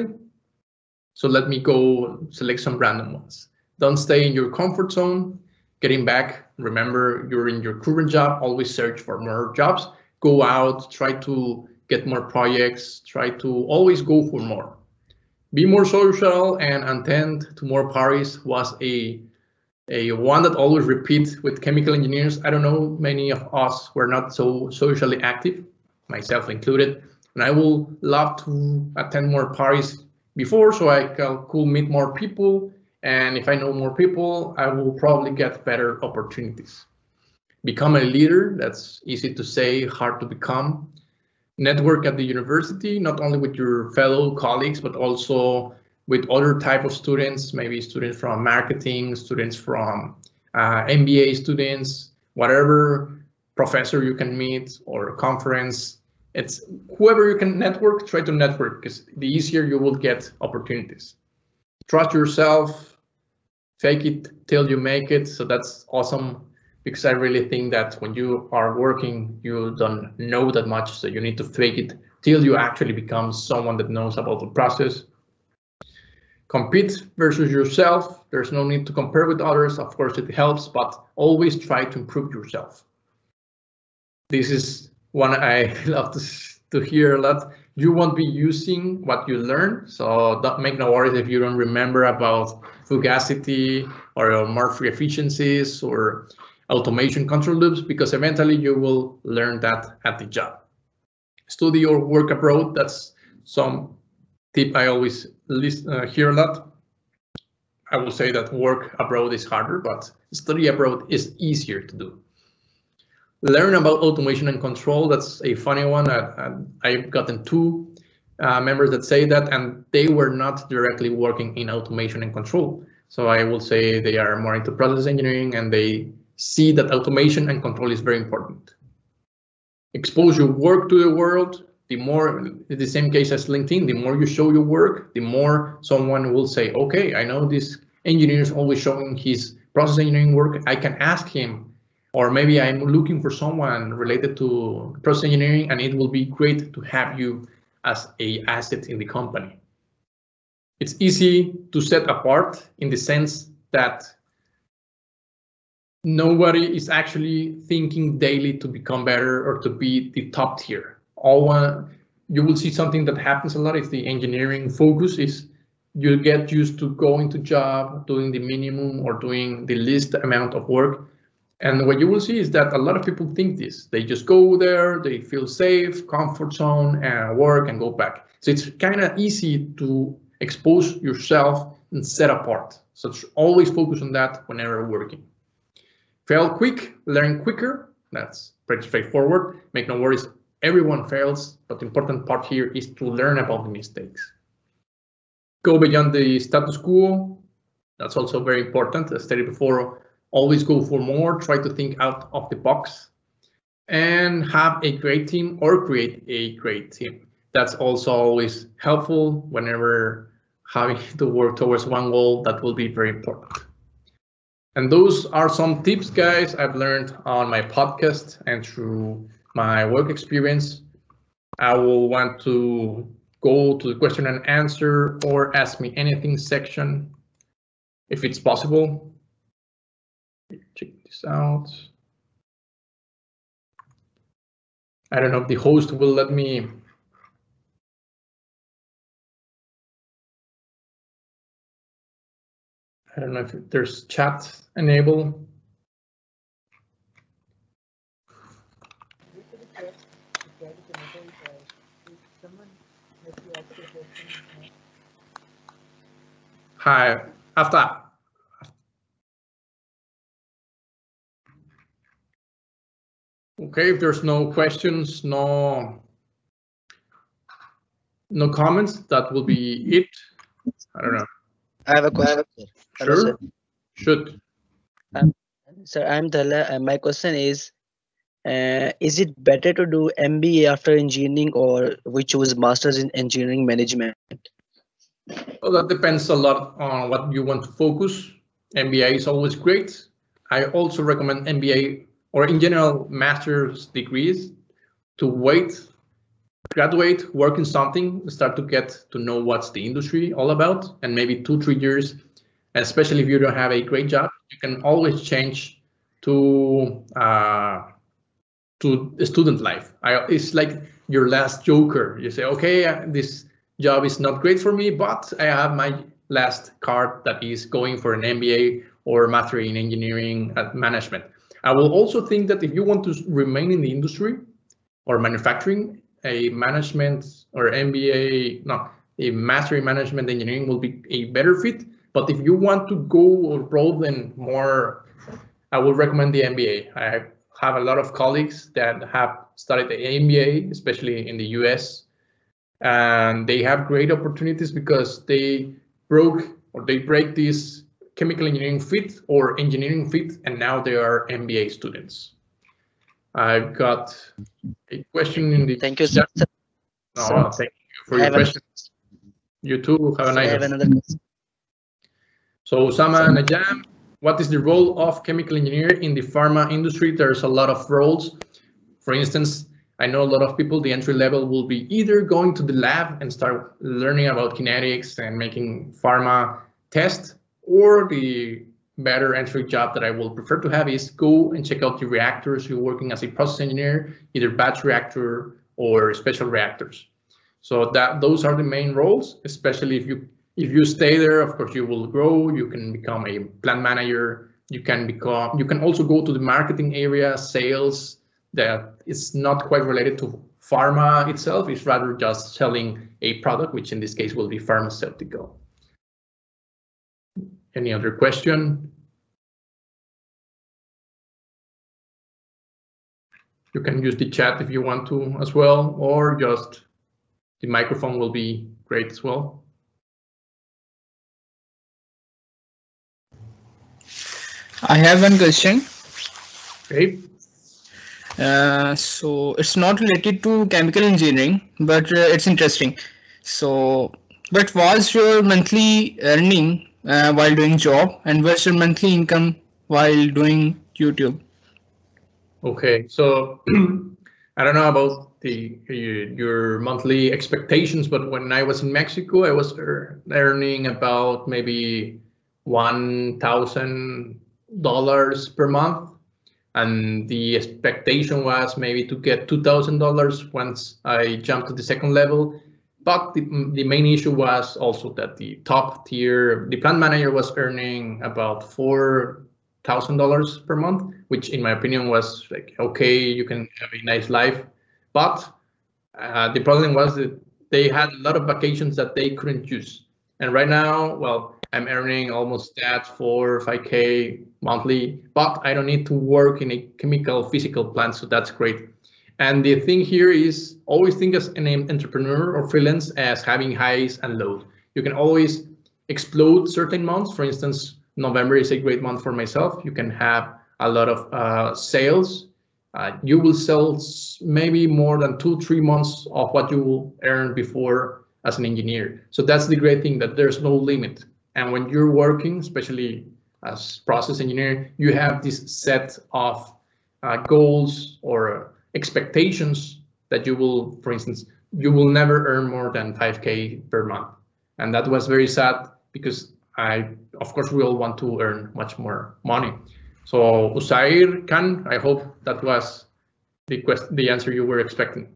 So let me go select some random ones. Don't stay in your comfort zone. Getting back, remember you're in your current job, always search for more jobs. Go out, try to get more projects, try to always go for more. Be more social and attend to more parties was a one that always repeat with chemical engineers. I don't know, many of us were not so socially active, myself included, and I will love to attend more parties before so I could meet more people. And if I know more people, I will probably get better opportunities. Become a leader. That's easy to say, hard to become. Network at the university, not only with your fellow colleagues, but also with other type of students, maybe students from marketing, students from MBA students, whatever professor you can meet or conference. It's whoever you can network, try to network, because the easier you will get opportunities. Trust yourself, fake it till you make it. So that's awesome, because I really think that when you are working, you don't know that much. So you need to fake it till you actually become someone that knows about the process. Compete versus yourself. There's no need to compare with others. Of course, it helps, but always try to improve yourself. This is one I love to hear a lot. You won't be using what you learn, so don't make no worries if you don't remember about fugacity or Murphy efficiencies or automation control loops, because eventually you will learn that at the job. Study or work abroad. That's some tip I always hear a lot. I will say that work abroad is harder, but study abroad is easier to do. Learn about automation and control. That's a funny one. I've gotten two members that say that, and they were not directly working in automation and control. So I will say they are more into process engineering, and they see that automation and control is very important. Expose your work to the world. The more, in the same case as LinkedIn, the more you show your work, the more someone will say, okay, I know this engineer is always showing his process engineering work. I can ask him. Or maybe I'm looking for someone related to process engineering, and it will be great to have you as an asset in the company. It's easy to set apart in the sense that nobody is actually thinking daily to become better or to be the top tier. You will see something that happens a lot is the engineering focus is you get used to going to job, doing the minimum or doing the least amount of work. And what you will see is that a lot of people think this. They just go there, they feel safe, comfort zone, and work and go back. So it's kind of easy to expose yourself and set apart. So always focus on that whenever working. Fail quick, learn quicker. That's pretty straightforward. Make no worries, everyone fails, but the important part here is to learn about the mistakes. Go beyond the status quo. That's also very important. As stated before, always go for more, try to think out of the box, and have a great team or create a great team. That's also always helpful whenever having to work towards one goal. That will be very important. And those are some tips, guys, I've learned on my podcast and through my work experience. I will want to go to the question and answer or ask me anything section if it's possible. Check this out. I don't know if the host will let me. I don't know if there's chat enable. Hi, after. Okay, if there's no questions, no comments, that will be it. I don't know. I have a question. Sure. Hello, sir. Should. Sir, I'm Dhala, and my question is it better to do MBA after engineering, or we choose Masters in Engineering Management? Well, that depends a lot on what you want to focus. MBA is always great. I also recommend MBA or in general master's degrees to wait, graduate, work in something, start to get to know what's the industry all about, and maybe 2-3 years, especially if you don't have a great job, you can always change to student life. It's like your last joker. You say, okay, this job is not great for me, but I have my last card that is going for an MBA or Master in Engineering Management. I will also think that if you want to remain in the industry or manufacturing, a management or MBA, no, a Master in Management Engineering will be a better fit. But if you want to go abroad and more, I would recommend the MBA. I have a lot of colleagues that have studied the MBA, especially in the US, and they have great opportunities because they break this chemical engineering fit or engineering fit, and now they are MBA students. I've got a question in the Thank you, sir. No, thank you for your question. You too. Have a nice day. I have another question. So, Sama Najam, what is the role of chemical engineer in the pharma industry? There's a lot of roles. For instance, I know a lot of people, the entry level will be either going to the lab and start learning about kinetics and making pharma tests, or the better entry job that I will prefer to have is go and check out the reactors. You're working as a process engineer, either batch reactor or special reactors. So those are the main roles, especially if you stay there. Of course, you will grow. You can become a plant manager. You can also go to the marketing area, sales. That is not quite related to pharma itself. It's rather just selling a product, which in this case will be pharmaceutical. Any other question? You can use the chat if you want to as well, or just the microphone will be great as well. I have one question. Okay. So it's not related to chemical engineering, but it's interesting. So, what was your monthly earning while doing job, and what's your monthly income while doing YouTube? Okay, so I don't know about your monthly expectations, but when I was in Mexico, I was earning about maybe $1,000 per month, and the expectation was maybe to get $2,000 once I jumped to the second level. But the main issue was also that the top tier, the plant manager was earning about $4,000 per month, which in my opinion was like, okay, you can have a nice life. But the problem was that they had a lot of vacations that they couldn't use. And right now, well, I'm earning almost that 4 or 5K monthly, but I don't need to work in a chemical physical plant, so that's great. And the thing here is always think as an entrepreneur or freelance as having highs and lows. You can always explode certain months. For instance, November is a great month for myself. You can have a lot of sales. You will sell maybe more than 2-3 months of what you will earn before as an engineer. So that's the great thing, that there's no limit. And when you're working, especially as process engineer, you have this set of goals or expectations that you will, for instance, you will never earn more than 5K per month. And that was very sad because of course, we all want to earn much more money. So Usair Khan, I hope that was the answer you were expecting.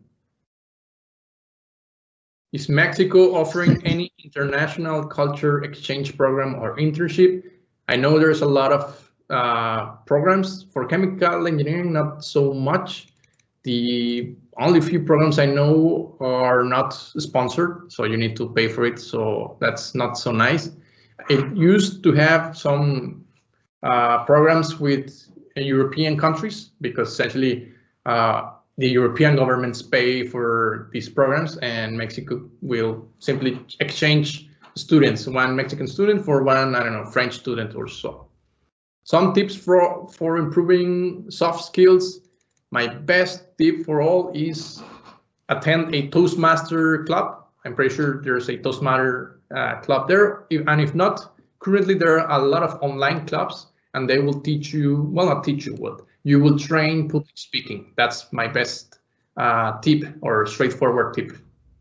Is Mexico offering any international culture exchange program or internship? I know there's a lot of programs for chemical engineering, not so much. The only few programs I know are not sponsored, so you need to pay for it, so that's not so nice. It used to have some programs with European countries, because essentially the European governments pay for these programs, and Mexico will simply exchange students, one Mexican student for one, I don't know, French student or so. Some tips for improving soft skills. My best tip for all is attend a Toastmaster club. I'm pretty sure there's a Toastmaster club there. And if not, currently there are a lot of online clubs, and they will teach you, well, not teach you, what you will train public speaking. That's my best tip, or straightforward tip.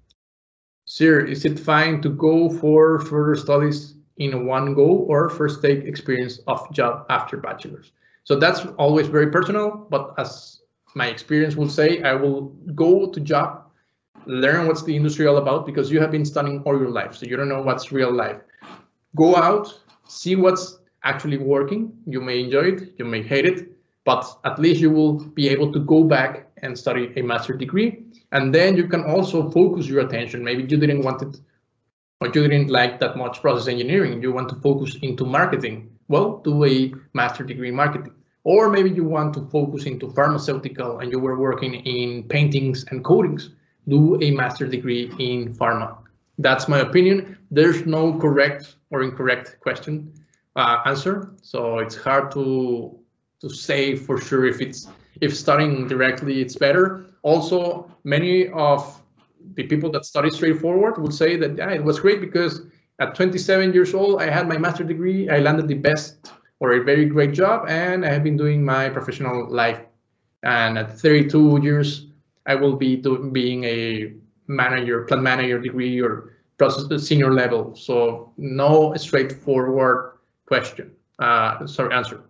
Sir, is it fine to go for further studies in one go, or first take experience of job after bachelor's? So that's always very personal, but as my experience will say, I will go to job, learn what's the industry all about, because you have been studying all your life, so you don't know what's real life. Go out, see what's actually working. You may enjoy it, you may hate it, but at least you will be able to go back and study a master's degree. And then you can also focus your attention. Maybe you didn't want it, or you didn't like that much process engineering. You want to focus into marketing. Well, do a master's degree in marketing. Or maybe you want to focus into pharmaceutical and you were working in paintings and coatings. Do a master's degree in pharma. That's my opinion. There's no correct or incorrect question answer. So it's hard to say for sure if studying directly it's better. Also, many of the people that study straightforward will say that, yeah, it was great because at 27 years old, I had my master's degree, I landed the best or a very great job, and I have been doing my professional life. And at 32 years, I will be being a manager, plant manager degree or process senior level. So no straightforward question. Answer.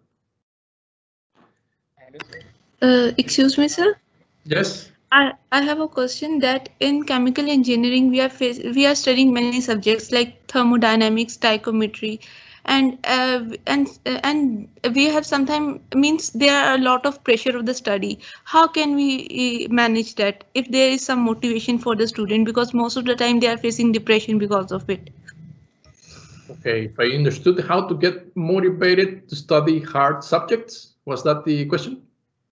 Excuse me, sir. Yes. I have a question that in chemical engineering we are studying many subjects like thermodynamics, stoichiometry, and we have sometimes means there are a lot of pressure of the study. How can we manage that if there is some motivation for the student, because most of the time they are facing depression because of it? Okay, if I understood, how to get motivated to study hard subjects? Was that the question?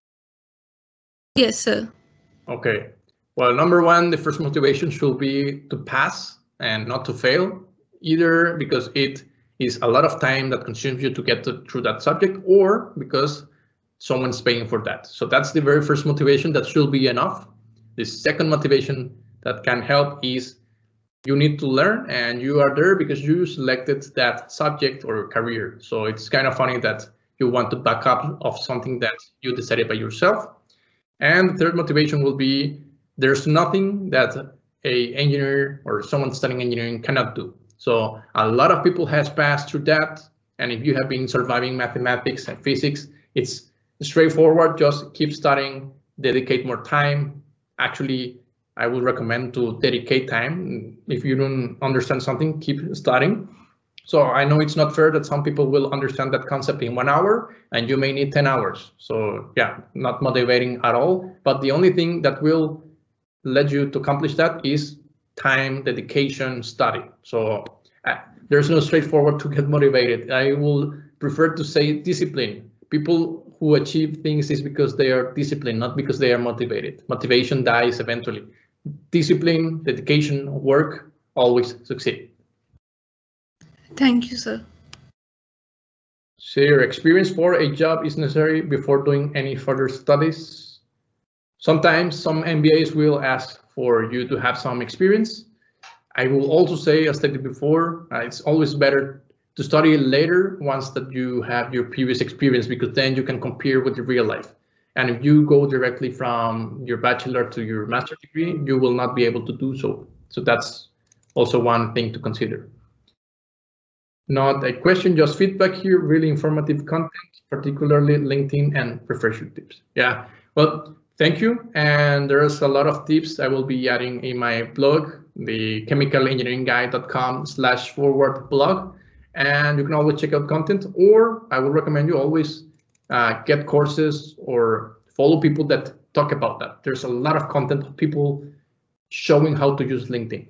Yes, sir. Okay. Well, number one, the first motivation should be to pass and not to fail, either because it is a lot of time that consumes you to get through that subject, or because someone's paying for that. So that's the very first motivation that should be enough. The second motivation that can help is you need to learn, and you are there because you selected that subject or career. So it's kind of funny that you want to back up of something that you decided by yourself. And the third motivation will be there's nothing that a engineer or someone studying engineering cannot do. So a lot of people has passed through that. And if you have been surviving mathematics and physics, it's straightforward. Just keep studying, dedicate more time. Actually, I would recommend to dedicate time. If you don't understand something, keep studying. So I know it's not fair that some people will understand that concept in 1 hour and you may need 10 hours. So yeah, not motivating at all. But the only thing that will let you to accomplish that is time, dedication, study. So there's no straightforward to get motivated. I will prefer to say discipline. People who achieve things is because they are disciplined, not because they are motivated. Motivation dies eventually. Discipline, dedication, work always succeed. Thank you, sir. So your experience for a job is necessary before doing any further studies. Sometimes some MBAs will ask for you to have some experience. I will also say, as stated before, it's always better to study later once that you have your previous experience, because then you can compare with the real life. And if you go directly from your bachelor to your master's degree, you will not be able to do so. So that's also one thing to consider. Not a question, just feedback here. Really informative content, particularly LinkedIn and professional tips. Yeah, well, thank you. And there's a lot of tips I will be adding in my blog, the chemicalengineeringguy.com/forward blog. And you can always check out content, or I would recommend you always get courses or follow people that talk about that. There's a lot of content of people showing how to use LinkedIn.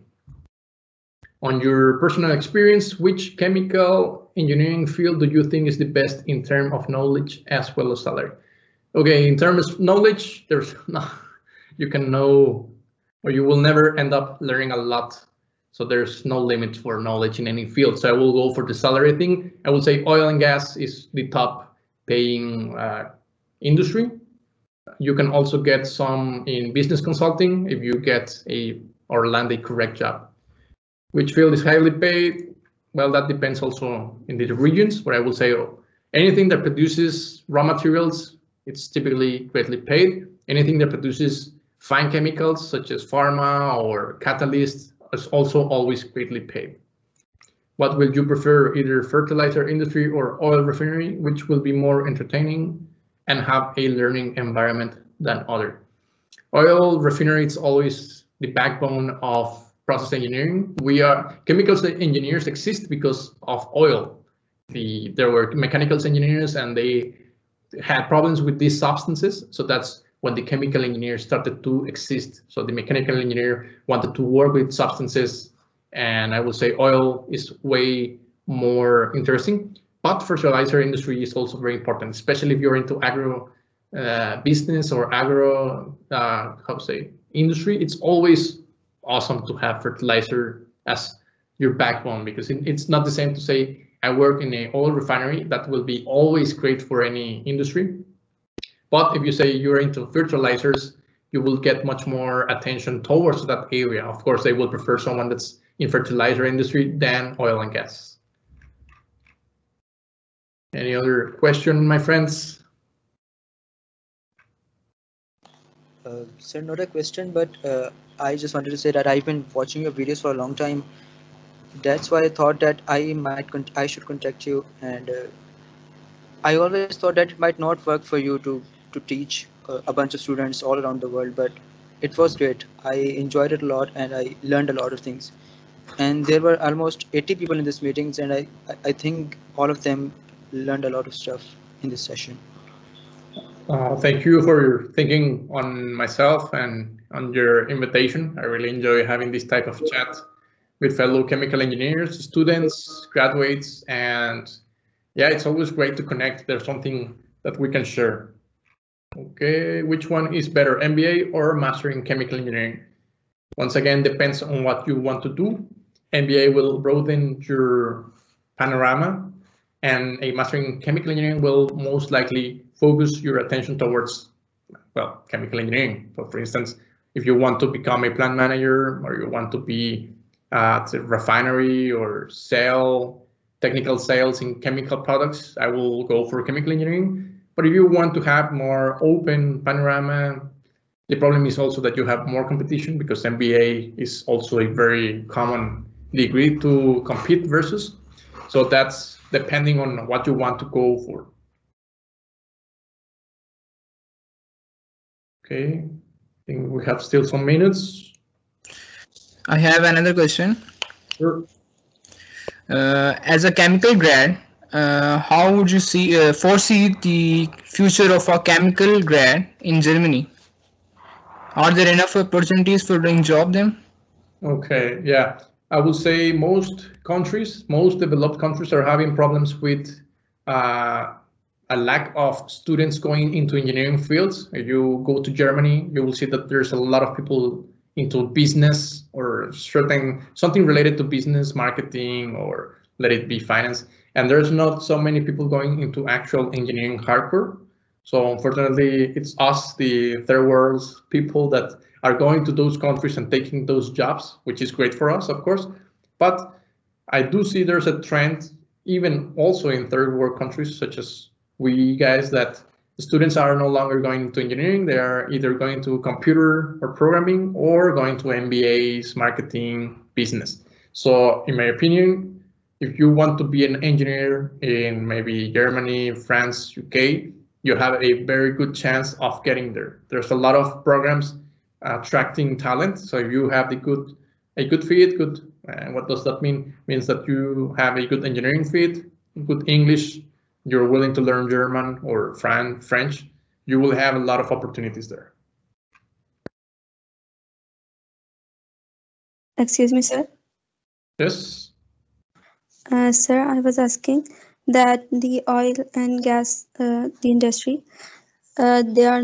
On your personal experience, which chemical engineering field do you think is the best in terms of knowledge as well as salary? Okay, in terms of knowledge, there's no, you can know, or you will never end up learning a lot. So there's no limit for knowledge in any field. So I will go for the salary thing. I would say oil and gas is the top paying industry. You can also get some in business consulting if you get or land a correct job. Which field is highly paid? Well, that depends also in the regions, but I will say anything that produces raw materials, it's typically greatly paid. Anything that produces fine chemicals, such as pharma or catalysts, is also always greatly paid. What will you prefer, either fertilizer industry or oil refinery, which will be more entertaining and have a learning environment than other? Oil refinery, it's always the backbone of process engineering. Chemicals engineers exist because of oil. There were mechanical engineers and they had problems with these substances. So that's when the chemical engineer started to exist. So the mechanical engineer wanted to work with substances, and I would say oil is way more interesting. But fertilizer industry is also very important, especially if you're into agro business or agro industry. It's always awesome to have fertilizer as your backbone, because it's not the same to say I work in an oil refinery. That will be always great for any industry. But if you say you're into fertilizers, you will get much more attention towards that area. Of course, they will prefer someone that's in fertilizer industry than oil and gas. Any other question, my friends? Sir, not a question, but I just wanted to say that I've been watching your videos for a long time. That's why I thought that I should contact you, and I always thought that it might not work for you to teach a bunch of students all around the world, but it was great. I enjoyed it a lot and I learned a lot of things. And there were almost 80 people in this meetings, and I think all of them learned a lot of stuff in this session. Thank you for your thinking on myself and on your invitation. I really enjoy having this type of chat. with fellow chemical engineers, students, graduates, and yeah, it's always great to connect. There's something that we can share. Okay, which one is better, MBA or Master in Chemical Engineering? Once again, depends on what you want to do. MBA will broaden your panorama, and a Master in Chemical Engineering will most likely focus your attention towards, well, chemical engineering. So for instance, if you want to become a plant manager, or you want to be at a refinery or sell technical sales in chemical products, I will go for chemical engineering. But if you want to have more open panorama, the problem is also that you have more competition, because MBA is also a very common degree to compete versus. So that's depending on what you want to go for. Okay, I think we have still some minutes. I have another question. Sure. As a chemical grad, how would you foresee the future of a chemical grad in Germany? Are there enough opportunities for doing job then? Okay, yeah, I would say most countries, most developed countries, are having problems with a lack of students going into engineering fields. If you go to Germany, you will see that there's a lot of people into business or something related to business, marketing, or let it be finance. And there's not so many people going into actual engineering hardcore. So unfortunately, it's us, the third world people, that are going to those countries and taking those jobs, which is great for us, of course. But I do see there's a trend, even also in third world countries, such as we guys, that the students are no longer going to engineering. They are either going to computer or programming, or going to MBAs, marketing, business. So in my opinion, if you want to be an engineer in maybe Germany, France, UK, you have a very good chance of getting there. There's a lot of programs attracting talent. So if you have a good fit, what does that mean? It means that you have a good engineering fit, good English, you're willing to learn German or French, you will have a lot of opportunities there. Excuse me, sir. Yes. Sir, I was asking that the oil and gas, the industry, they are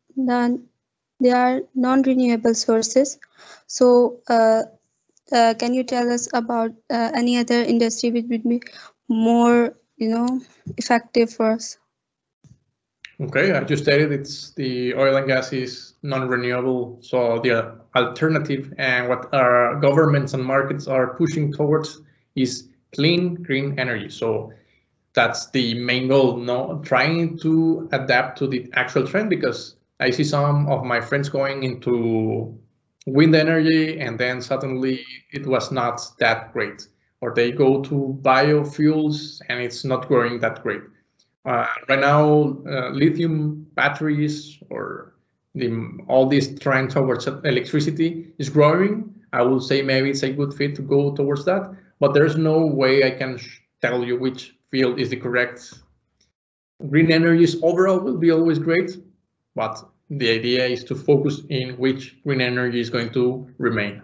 non-renewable sources. So, can you tell us about any other industry which would be more, effective for us? Okay, I just stated it's the oil and gas is non-renewable. So the alternative and what our governments and markets are pushing towards is clean, green energy. So that's the main goal, trying to adapt to the actual trend, because I see some of my friends going into wind energy and then suddenly it was not that great, or they go to biofuels and it's not growing that great. Right now, lithium batteries, or all this trend towards electricity is growing. I will say maybe it's a good fit to go towards that, but there's no way I can tell you which field is the correct. Green energies overall will be always great, but the idea is to focus in which green energy is going to remain.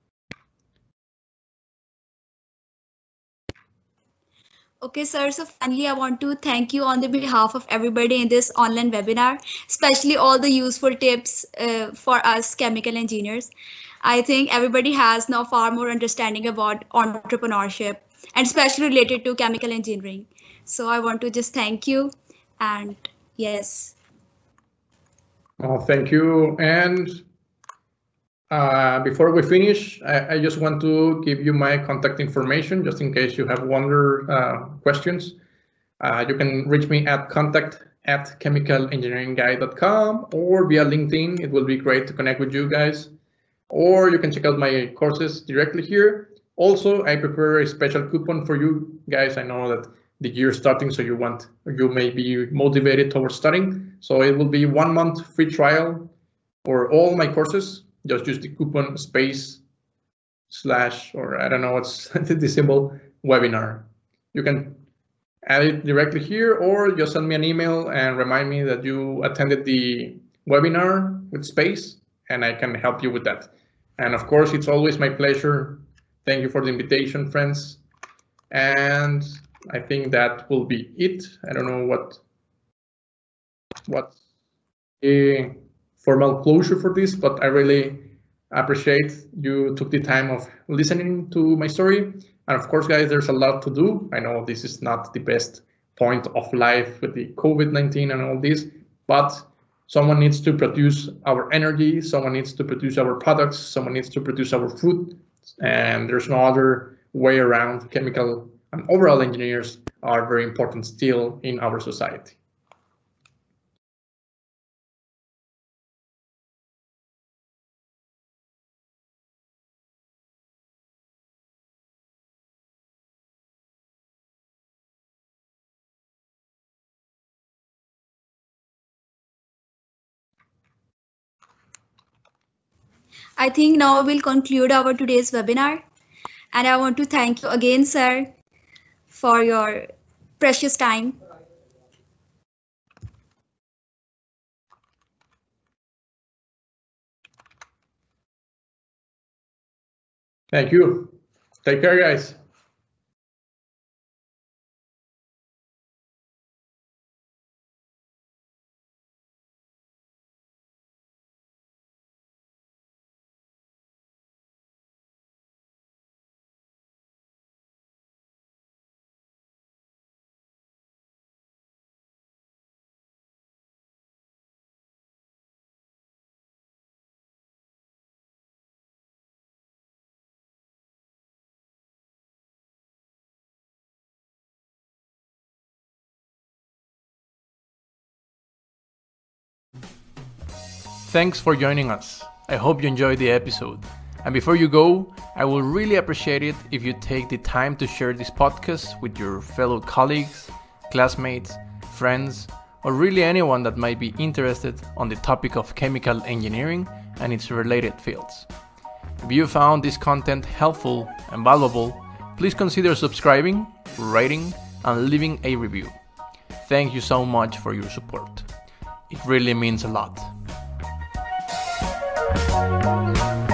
Okay, sir. So finally, I want to thank you on the behalf of everybody in this online webinar, especially all the useful tips for us chemical engineers. I think everybody has now far more understanding about entrepreneurship, and especially related to chemical engineering. So I want to just thank you, and yes. Thank you. And before we finish, I just want to give you my contact information, just in case you have questions. You can reach me at contact@chemicalengineeringguy.com or via LinkedIn. It will be great to connect with you guys. Or you can check out my courses directly here. Also, I prepare a special coupon for you guys. I know that the year is starting, so you may be motivated towards studying. So it will be 1 month free trial for all my courses. Just use the coupon space / or I don't know what's the symbol, webinar. You can add it directly here, or just send me an email and remind me that you attended the webinar with space, and I can help you with that. And of course, it's always my pleasure Thank you for the invitation, friends. And I think that will be it. I don't know what a formal closure for this, but I really appreciate you took the time of listening to my story. And of course, guys, there's a lot to do. I know this is not the best point of life with the COVID-19 and all this, but someone needs to produce our energy, someone needs to produce our products, someone needs to produce our food, and there's no other way around. Chemical and overall engineers are very important still in our society. I think now we'll conclude our today's webinar. And I want to thank you again, sir, for your precious time. Thank you. Take care, guys. Thanks for joining us. I hope you enjoyed the episode. And before you go, I will really appreciate it if you take the time to share this podcast with your fellow colleagues, classmates, friends, or really anyone that might be interested on the topic of chemical engineering and its related fields. If you found this content helpful and valuable, please consider subscribing, rating, and leaving a review. Thank you so much for your support. It really means a lot.